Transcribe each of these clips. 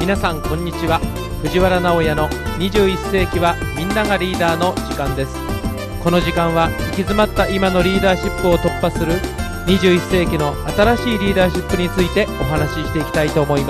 皆さんこんにちは。藤原直哉の21世紀はみんながリーダーの時間です。この時間は行き詰まった今のリーダーシップを突破する21世紀の新しいリーダーシップについてお話ししていきたいと思います。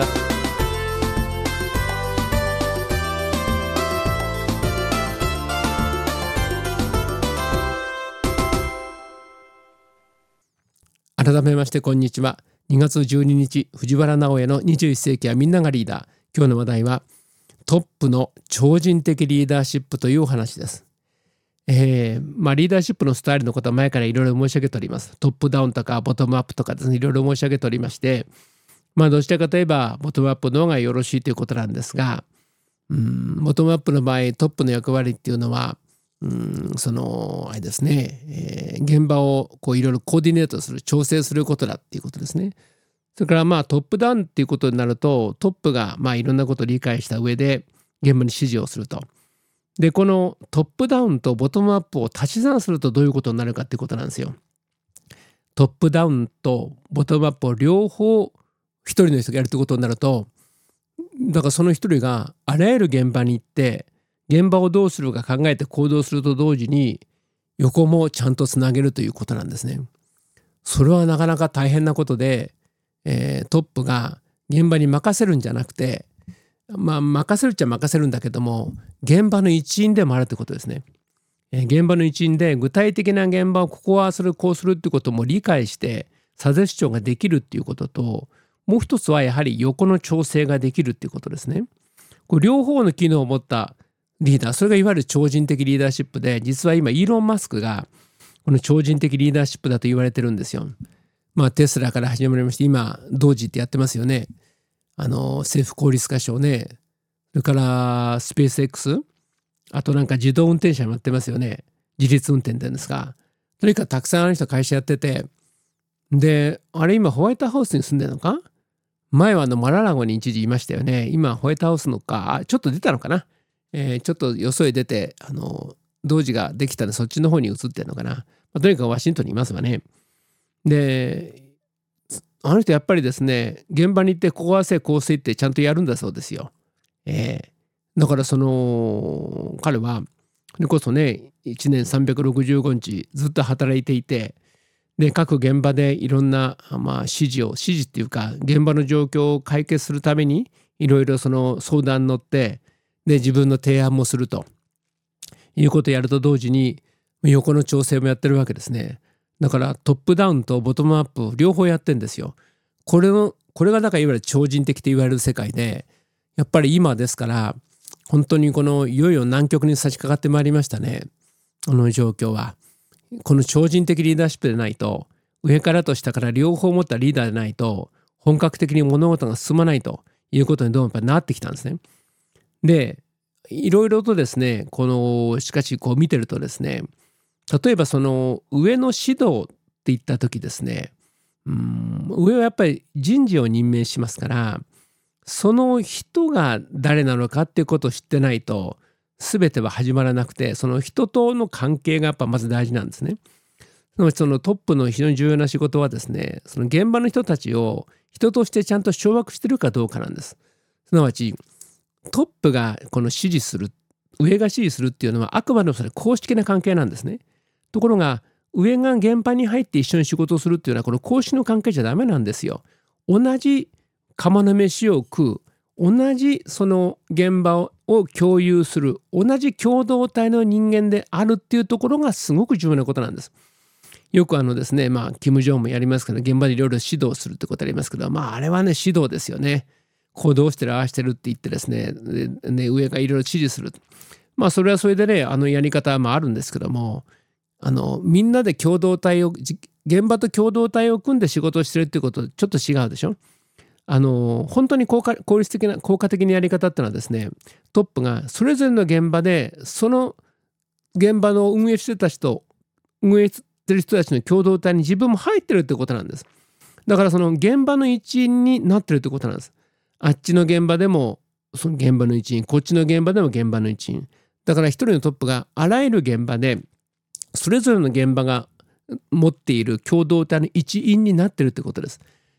改めましてこんにちは。2月12日藤原直哉の21世紀はみんながリーダー。今日の話題はトップの超人的リーダーシップというお話です。リーダーシップのスタイルのことは前からいろいろ申し上げております。トップダウンとかボトムアップとかですね、いろいろ申し上げておりまして、どちらかといえばボトムアップの方がよろしいということなんですが、ボトムアップの場合トップの役割っていうのはあれですね、現場をいろいろコーディネートする、調整することだっていうことですね。それからトップダウンっていうことになると、トップがいろんなことを理解した上で現場に指示をすると。でこのトップダウンとボトムアップを足し算するとどういうことになるかっていうことなんですよ。トップダウンとボトムアップを両方一人の人がやるってことになると、だからその一人があらゆる現場に行って現場をどうするか考えて行動すると同時に横もちゃんとつなげるということなんですね。それはなかなか大変なことで、トップが現場に任せるんじゃなくて、任せるっちゃ任せるんだけども、現場の一員でもあるってことですね。現場の一員で具体的な現場をここはするこうするってことも理解してサジェスチョンができるっていうことと、もう一つはやはり横の調整ができるっていうことですね。これ両方の機能を持ったリーダー、それがいわゆる超人的リーダーシップで、実は今イーロン・マスクがこの超人的リーダーシップだと言われてるんですよ。テスラから始まりまして、今同時ってやってますよね。政府効率化省ね。それからスペース X、 あと自動運転車もやってますよね。自律運転って言うんですが、とにかくたくさんある人会社やってて、であれ今ホワイトハウスに住んでるのか、前はマララゴに一時いましたよね。今ホワイトハウスのかちょっと出たのかな、ちょっとよそへ出て同時ができたんでそっちの方に移ってるのかな、とにかくワシントンにいますわね。であの人やっぱりですね、現場に行ってここはせこうせってちゃんとやるんだそうですよ。だから彼はそれこそね1年365日ずっと働いていて、で各現場でいろんな、指示っていうか現場の状況を解決するためにいろいろ相談に乗って、で自分の提案もするということをやると同時に横の調整もやってるわけですね。だからトップダウンとボトムアップ両方やってんですよ。これがだからいわゆる超人的と言われる世界で、やっぱり今ですから本当にいよいよ南極に差し掛かってまいりましたね。この状況はこの超人的リーダーシップでないと、上からと下から両方持ったリーダーでないと本格的に物事が進まないということにどうもやっぱりなってきたんですね。でいろいろとですね、しかし見てるとですね、例えば上の指導っていった時ですね、上はやっぱり人事を任命しますから、その人が誰なのかっていうことを知ってないと全ては始まらなくて、その人との関係がやっぱまず大事なんですね。そのトップの非常に重要な仕事はですね、その現場の人たちを人としてちゃんと掌握してるかどうかなんです。すなわちトップが指示する、上が指示するっていうのはあくまでもそれ公式な関係なんですね。ところが上が現場に入って一緒に仕事をするっていうのはこの公式の関係じゃダメなんですよ。同じ釜の飯を食う、同じその現場を共有する、同じ共同体の人間であるっていうところがすごく重要なことなんです。よくですね、キム・ジョンもやりますけど、現場でいろいろ指導するってことありますけど、あれはね指導ですよね。こうどうしてるああしてるって言ってですね、上がいろいろ指示する。それはそれでねやり方はあるんですけども、みんなで共同体を現場と共同体を組んで仕事をしてるっていうこととちょっと違うでしょ。本当に効果的なやり方ってのはですね、トップがそれぞれの現場でその現場の運営してる人たちの共同体に自分も入ってるってことなんです。だからその現場の一員になってるってことなんです。あっちの現場でもその現場の一員、こっちの現場でも現場の一員。だから一人のトップがあらゆる現場でそれぞれの現場が持っている共同体の一員になってるってことです。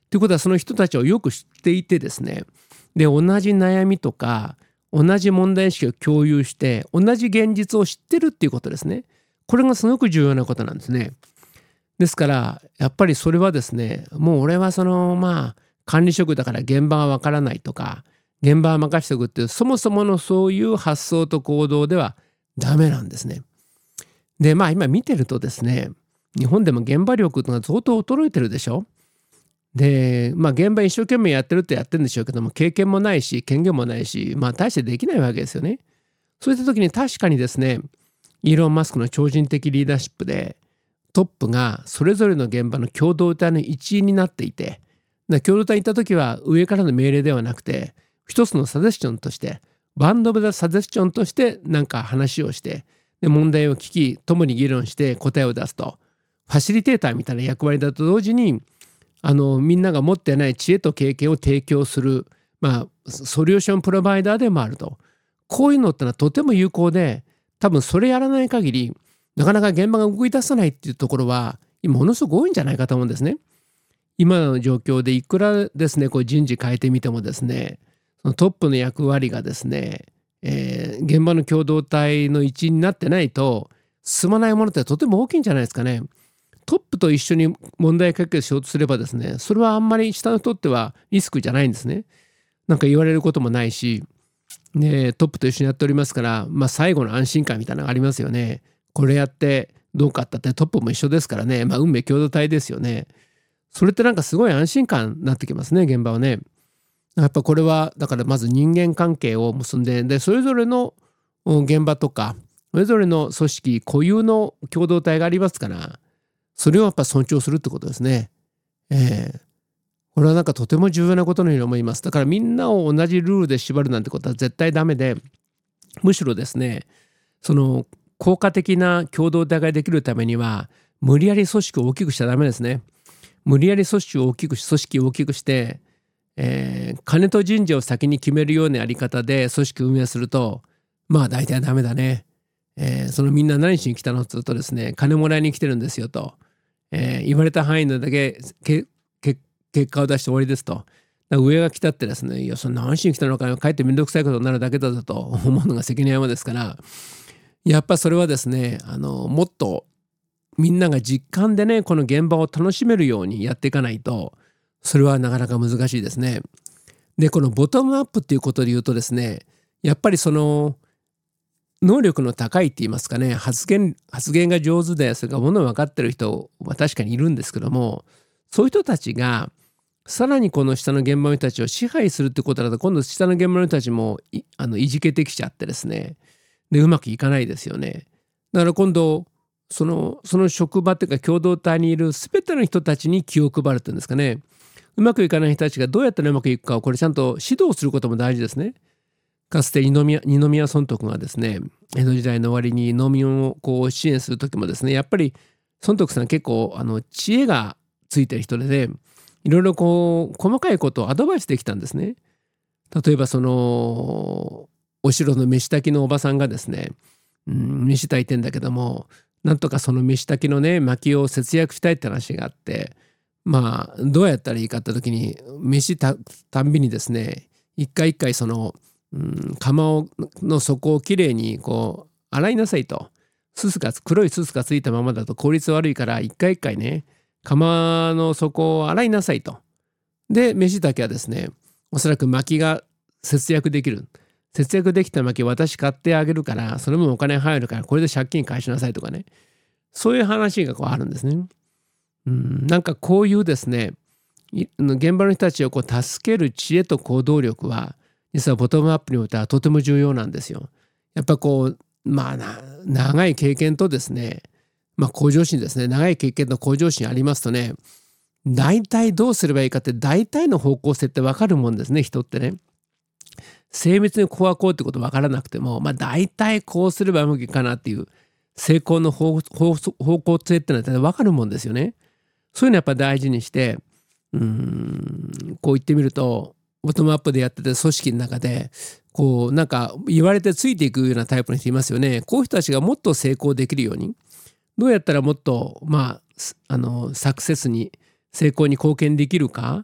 ということはその人たちをよく知っていてですね、で同じ悩みとか同じ問題意識を共有して同じ現実を知ってるっていうことですね。これがすごく重要なことなんですね。ですからやっぱりそれはですね、もう俺は管理職だから現場がわからないとか現場は任しておくっていうそもそものそういう発想と行動ではダメなんですね。で今見てるとですね、日本でも現場力が相当衰えてるでしょ。で現場一生懸命やってるってやってるんでしょうけども、経験もないし権限もないし大してできないわけですよね。そういった時に確かにですね、イーロン・マスクの超人的リーダーシップでトップがそれぞれの現場の共同体の一員になっていて、共同体に行った時は上からの命令ではなくて一つのサジェスチョンとしてバンド・オブ・ザ・サジェスチョンとして話をしてで問題を聞き共に議論して答えを出すと、ファシリテーターみたいな役割だと同時にみんなが持ってない知恵と経験を提供する、ソリューションプロバイダーでもあると。こういうのってのはとても有効で、多分それやらない限りなかなか現場が動き出さないっていうところはものすごく多いんじゃないかと思うんですね。今の状況でいくらですね人事変えてみてもですね、そのトップの役割がですね、現場の共同体の一員になってないと進まないものってとても大きいんじゃないですかね。トップと一緒に問題解決しようとすればですね、それはあんまり下の人ってはリスクじゃないんですね。言われることもないし、トップと一緒にやっておりますから、最後の安心感みたいなのがありますよね。これやってどうかったってトップも一緒ですからね、運命共同体ですよね。それってすごい安心感になってきますね、現場はね。やっぱこれはだからまず人間関係を結んで、それぞれの現場とかそれぞれの組織固有の共同体がありますから、それをやっぱ尊重するってことですね。これはとても重要なことのように思います。だからみんなを同じルールで縛るなんてことは絶対ダメで、むしろですね、その効果的な共同体ができるためには無理やり組織を大きくしちゃダメですね。無理やり組織を大きくして、金と人事を先に決めるようなやり方で組織を運営すると大体ダメだね。そのみんな何しに来たのって言うとですね、金もらいに来てるんですよと、言われた範囲のだけ結果を出して終わりですと。上が来たってですね、いやその何しに来たのかかえって面倒くさいことになるだけだぞと思うのが関の山ですから、やっぱそれはですねもっとみんなが実感でねこの現場を楽しめるようにやっていかないと、それはなかなか難しいですね。でこのボトムアップっていうことで言うとですね、やっぱりその能力の高いって言いますかね、発言が上手でそれからものを分かってる人は確かにいるんですけども、そういう人たちがさらにこの下の現場の人たちを支配するってことだと、今度下の現場の人たちもいじけてきちゃってですね、でうまくいかないですよね。だから今度その職場っていうか共同体にいる全ての人たちに気を配るっていうんですかね、うまくいかない人たちがどうやったらうまくいくかをこれちゃんと指導することも大事ですね。かつて二宮尊徳がですね、江戸時代の終わりに農民を支援する時もですね、やっぱり尊徳さん結構知恵がついてる人で、いろいろ細かいことをアドバイスできたんですね。例えばお城の飯炊きのおばさんがですね、飯炊いてんだけども、なんとかその飯炊きのね薪を節約したいって話があって、どうやったらいいかって時に飯たんびにですね、一回一回釜の底をきれいに洗いなさいと。黒いすすがついたままだと効率悪いから一回一回ね釜の底を洗いなさいと。で飯だけはですね、おそらく薪が節約できる。節約できた薪私買ってあげるからその分お金入るからこれで借金返しなさいとかね、そういう話があるんですね。こういうですね現場の人たちを助ける知恵と行動力は実はボトムアップにおいてはとても重要なんですよ。やっぱ長い経験とですね、向上心ですね、長い経験と向上心ありますとね、大体どうすればいいかって大体の方向性って分かるもんですね。人ってね、精密にこうはこうってこと分からなくても、大体こうすればうまくいくかなっていう成功の方向性ってのは分かるもんですよね。そういうのやっぱ大事にしてこう言ってみると、ボトムアップでやってて組織の中で言われてついていくようなタイプの人いますよね。こういう人たちがもっと成功できるように、どうやったらもっとサクセスに成功に貢献できるか、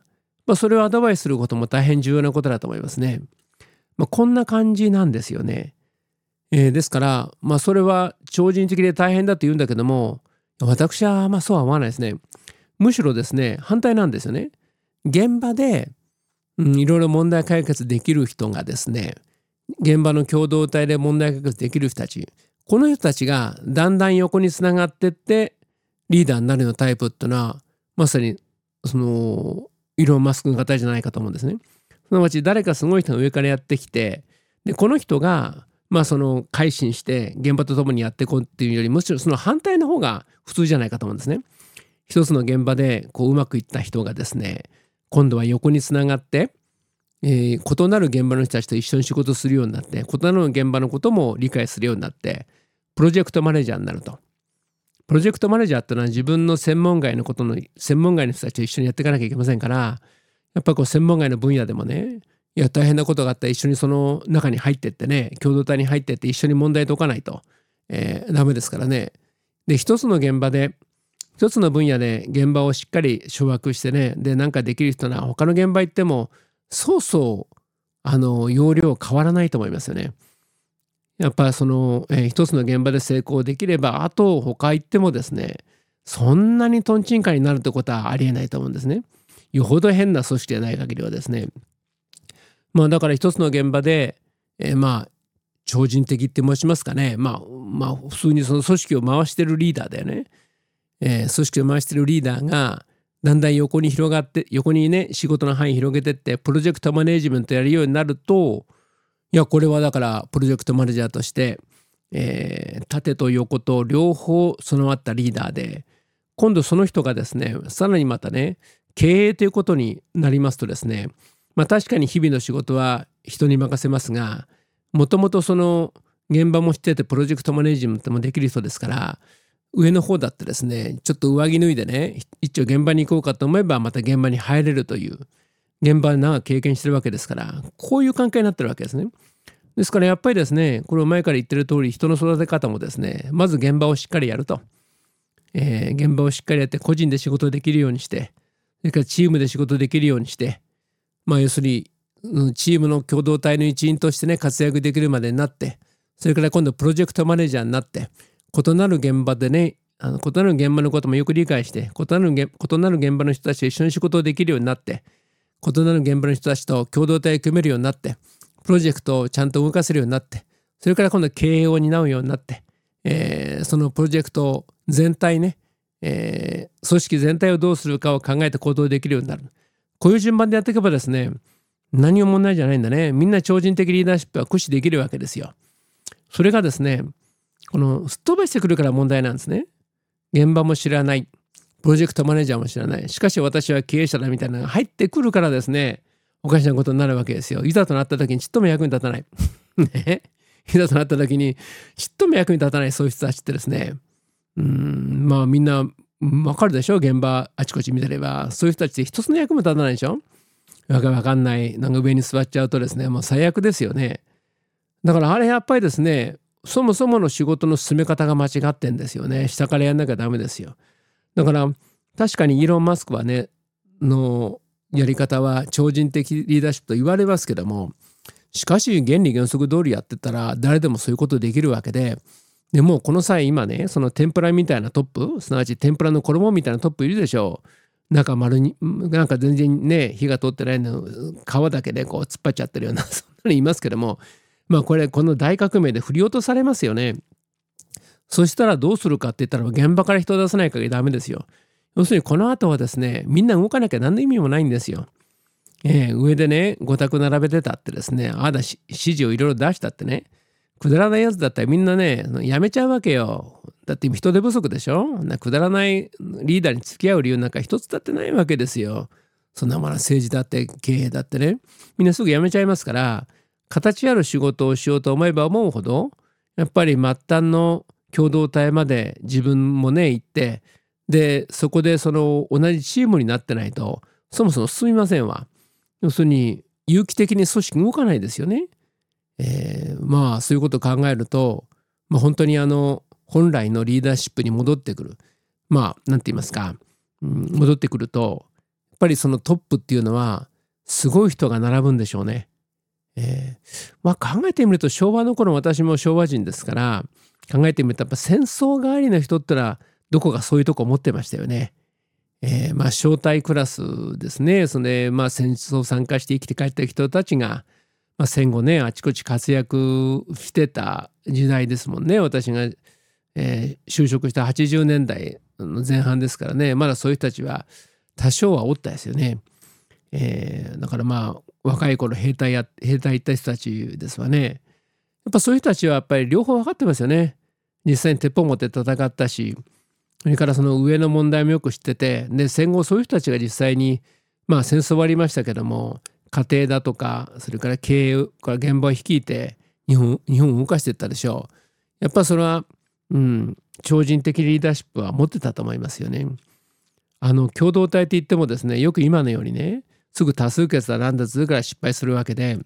それをアドバイスすることも大変重要なことだと思いますね。こんな感じなんですよね。ですから、それは超人的で大変だと言うんだけども、私はそうは思わないですね。むしろですね、反対なんですよね。現場で、いろいろ問題解決できる人がですね、現場の共同体で問題解決できる人たち、この人たちがだんだん横につながってってリーダーになるようなタイプっていうのは、まさにそのイーロン・マスク型じゃないかと思うんですね。すなわち誰かすごい人が上からやってきて、でこの人がその改心して現場とともにやっていこうっていうより、むしろその反対の方が普通じゃないかと思うんですね。一つの現場でうまくいった人がですね、今度は横につながって、異なる現場の人たちと一緒に仕事するようになって、異なる現場のことも理解するようになって、プロジェクトマネージャーになると。プロジェクトマネージャーってのは自分の専門外の人たちと一緒にやっていかなきゃいけませんから、やっぱ専門外の分野でもね、大変なことがあったら一緒にその中に入ってってね、共同体に入ってって一緒に問題解かないと、ダメですからね。で一つの現場で一つの分野で現場をしっかり掌握してね、でなんかできる人は他の現場行ってもそう要領変わらないと思いますよね。やっぱり一つの現場で成功できれば、あと他行ってもですね、そんなにトンチンカンになるってことはありえないと思うんですね。よほど変な組織でない限りはですね。だから一つの現場で、超人的って申しますかね。普通にその組織を回してるリーダーだよね。組織を回してるリーダーがだんだん横に広がって、横にね仕事の範囲広げてって、プロジェクトマネージメントやるようになると、これはだからプロジェクトマネージャーとして、縦と横と両方備わったリーダーで、今度その人がですね、さらにまたね経営ということになりますとですね、確かに日々の仕事は人に任せますが、もともとその現場も知っててプロジェクトマネージメントもできる人ですから、上の方だってですね、ちょっと上着脱いでね、一応現場に行こうかと思えばまた現場に入れるという、現場で長く経験してるわけですから、こういう関係になってるわけですね。ですからやっぱりですね、これを前から言ってる通り、人の育て方もですね、まず現場をしっかりやると、現場をしっかりやって個人で仕事できるようにして、それからチームで仕事できるようにして、要するにチームの共同体の一員としてね活躍できるまでになって、それから今度プロジェクトマネージャーになって、異なる現場でね、異なる現場のこともよく理解して、異なる現場の人たちと一緒に仕事をできるようになって、異なる現場の人たちと共同体を組めるようになって、プロジェクトをちゃんと動かせるようになって、それから今度経営を担うようになって、そのプロジェクト全体ね、組織全体をどうするかを考えて行動できるようになる。こういう順番でやっていけばですね、何も問題じゃないんだね。みんな超人的リーダーシップは駆使できるわけですよ。それがですね、すっ飛ばしてくるから問題なんですね。現場も知らない、プロジェクトマネージャーも知らない、しかし私は経営者だみたいなのが入ってくるからですね、おかしなことになるわけですよ。いざとなった時にちっとも役に立たないね、いざとなった時にちっとも役に立たないそういう人たちってですね、みんなわかるでしょ。現場あちこち見てれば、そういう人たちって一つの役も立たないでしょ。わかんない、なんか上に座っちゃうとですね、もう最悪ですよね。だからあれやっぱりですね、そもそもの仕事の進め方が間違ってんですよね。下からやんなきゃダメですよ。だから確かにイーロン・マスクはねのやり方は超人的リーダーシップと言われますけども、しかし原理原則通りやってたら誰でもそういうことできるわけで、でもこの際今ね、その天ぷらみたいなトップ、すなわち天ぷらの衣みたいなトップいるでしょう。なんか丸になんか全然ね火が通ってないの、皮だけで突っ張っちゃってるようなそんなのいますけども、この大革命で振り落とされますよね。そしたらどうするかって言ったら、現場から人を出さない限りダメですよ。要するにこの後はですね、みんな動かなきゃ何の意味もないんですよ。上でね5択並べてたってですね、指示をいろいろ出したってね、くだらないやつだったらみんなねやめちゃうわけよ。だって人手不足でしょ。くだらないリーダーに付き合う理由なんか一つだってないわけですよ。そんなもの政治だって経営だってね、みんなすぐやめちゃいますから、形ある仕事をしようと思えば思うほど、やっぱり末端の共同体まで自分もね行って、でそこでその同じチームになってないとそもそも進みませんわ。要するに有機的に組織動かないですよね。そういうことを考えると、本当に本来のリーダーシップに戻ってくる、なんて言いますか、戻ってくると、やっぱりそのトップっていうのはすごい人が並ぶんでしょうね。考えてみると昭和の頃、私も昭和人ですから考えてみると、やっぱ戦争帰りの人ってのはどこかそういうとこ持ってましたよね。小隊クラスですね。それで戦争参加して生きて帰った人たちが、戦後ねあちこち活躍してた時代ですもんね。私が、就職した80年代の前半ですからね。まだそういう人たちは多少はおったですよね。だから若い頃兵隊行った人たちですわね。やっぱそういう人たちはやっぱり両方分かってますよね。実際に鉄砲持って戦ったし、それからその上の問題もよく知ってて、で戦後そういう人たちが実際に戦争終わりましたけども、家庭だとかそれから経営から現場を率いて日本を動かしていったでしょう。やっぱそれは、超人的リーダーシップは持ってたと思いますよね。共同体って言ってもですね、よく今のようにねすぐ多数決だなんだずから失敗するわけで、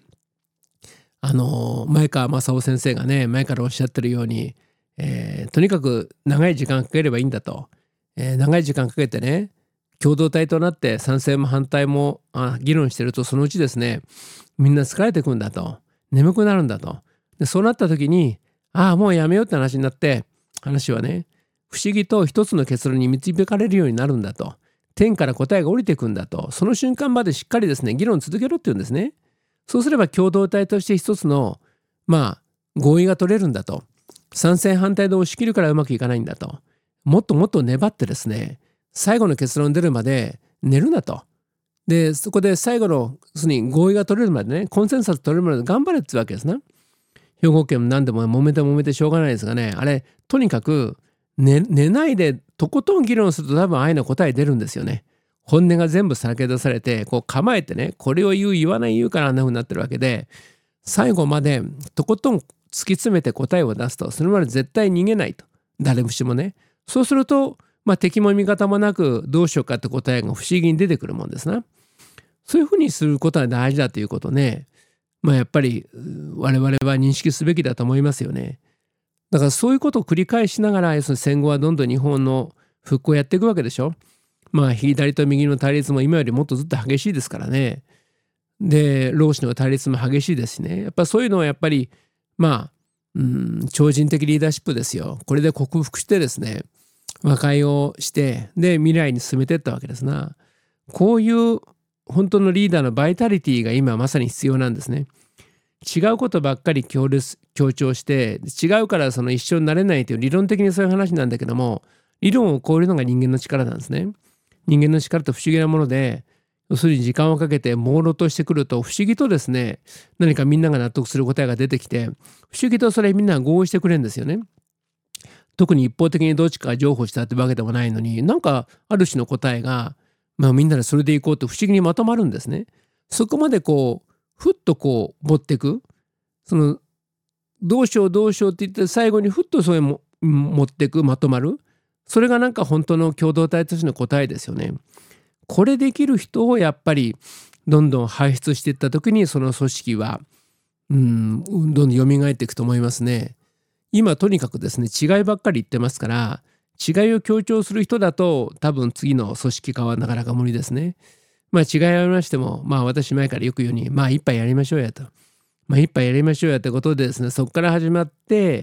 前川正夫先生がね前からおっしゃってるように、とにかく長い時間かければいいんだと、長い時間かけてね共同体となって賛成も反対も議論してると、そのうちですねみんな疲れてくんだと、眠くなるんだと。でそうなった時にもうやめようって話になって、話はね不思議と一つの結論に導かれるようになるんだと。天から答えが降りてくんだと。その瞬間までしっかりですね議論続けろって言うんですね。そうすれば共同体として一つの合意が取れるんだと。賛成反対で押し切るからうまくいかないんだと。もっともっと粘ってですね最後の結論出るまで寝るなと。でそこで最後の合意が取れるまでね、コンセンサス取れるまで頑張れってわけですな。兵庫県も何でも揉めてしょうがないですがね、あれとにかく寝ないでとことん議論すると多分愛の答え出るんですよね。本音が全部さらけ出されて、こう構えてね、これを言わない言うからあんな風になってるわけで、最後までとことん突き詰めて答えを出すと、それまで絶対逃げないと、誰もしもね。そうすると敵も味方もなくどうしようかって答えが不思議に出てくるもんですな。そういうふうにすることは大事だということね、やっぱり我々は認識すべきだと思いますよね。だからそういうことを繰り返しながら、要するに戦後はどんどん日本の復興をやっていくわけでしょ。左と右の対立も今よりもっとずっと激しいですからね。で労使の対立も激しいですしね。やっぱそういうのはやっぱり超人的リーダーシップですよ。これで克服してですね和解をして、で未来に進めていったわけですな。こういう本当のリーダーのバイタリティが今まさに必要なんですね。違うことばっかり強調して、違うからその一緒になれないという理論的にそういう話なんだけども、理論を超えるのが人間の力なんですね。人間の力と不思議なもので、要するに時間をかけて朦朧としてくると、不思議とですね何かみんなが納得する答えが出てきて、不思議とそれみんなが合意してくれるんですよね。特に一方的にどっちかが譲歩したってわけでもないのに、なんかある種の答えが、みんなでそれでいこうと不思議にまとまるんですね。そこまでふっと持っていく、どうしようって言って最後にふっとそれも持っていく、まとまる、それがなんか本当の共同体としての答えですよね。これできる人をやっぱりどんどん輩出していった時に、その組織はどんどん蘇っていくと思いますね。今とにかくですね違いばっかり言ってますから、違いを強調する人だと多分次の組織化はなかなか無理ですね。違いありましても、私前からよく言うに、一杯やりましょうやと。一杯やりましょうやってことでですね、そこから始まって、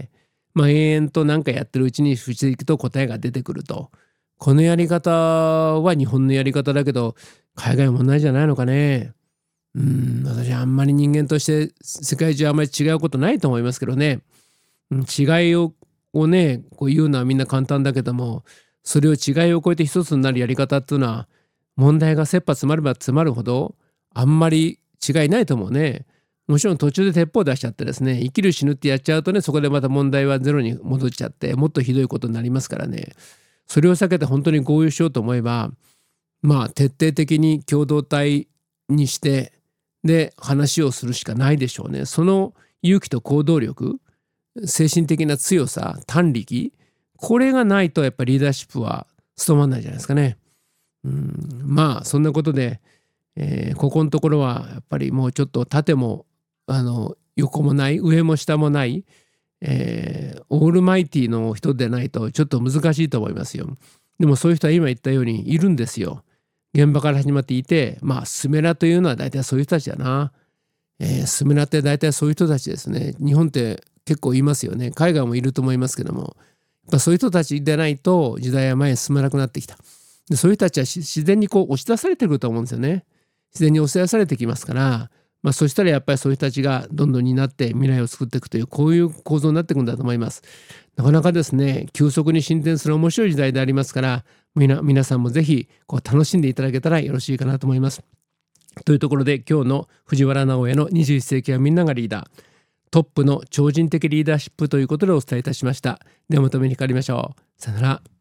延々と何かやってるうちに不思議と答えが出てくると。このやり方は日本のやり方だけど、海外も同じじゃないのかね。私あんまり人間として世界中あんまり違うことないと思いますけどね。違いをね、言うのはみんな簡単だけども、それを違いを超えて一つになるやり方っていうのは、問題が切羽詰まれば詰まるほどあんまり違いないと思うね。もちろん途中で鉄砲出しちゃってですね、生きる死ぬってやっちゃうとね、そこでまた問題はゼロに戻っちゃって、もっとひどいことになりますからね。それを避けて本当に合意しようと思えば、徹底的に共同体にしてで話をするしかないでしょうね。その勇気と行動力、精神的な強さ、胆力、これがないとやっぱりリーダーシップは務まんないじゃないですかね。そんなことで、ここのところはやっぱりもうちょっと縦も横もない、上も下もない、オールマイティの人でないとちょっと難しいと思いますよ。でもそういう人は今言ったようにいるんですよ。 現場から始まっていて、スメラというのは大体そういう人たちだな。スメラって大体そういう人たちですね。日本って結構いますよね。海外もいると思いますけども、やっぱそういう人たちでないと時代は前に進まなくなってきた。でそういう人たちは自然に押し出されてくると思うんですよね。自然に押し出されてきますから、そしたらやっぱりそういう人たちがどんどん担って未来を作っていくという、こういう構造になっていくんだと思います。なかなかですね、急速に進展する面白い時代でありますから、皆さんもぜひ楽しんでいただけたらよろしいかなと思います。というところで、今日の藤原直哉の21世紀はみんながリーダー、トップの超人的リーダーシップということでお伝えいたしました。ではまたお目にかかりましょう。さよなら。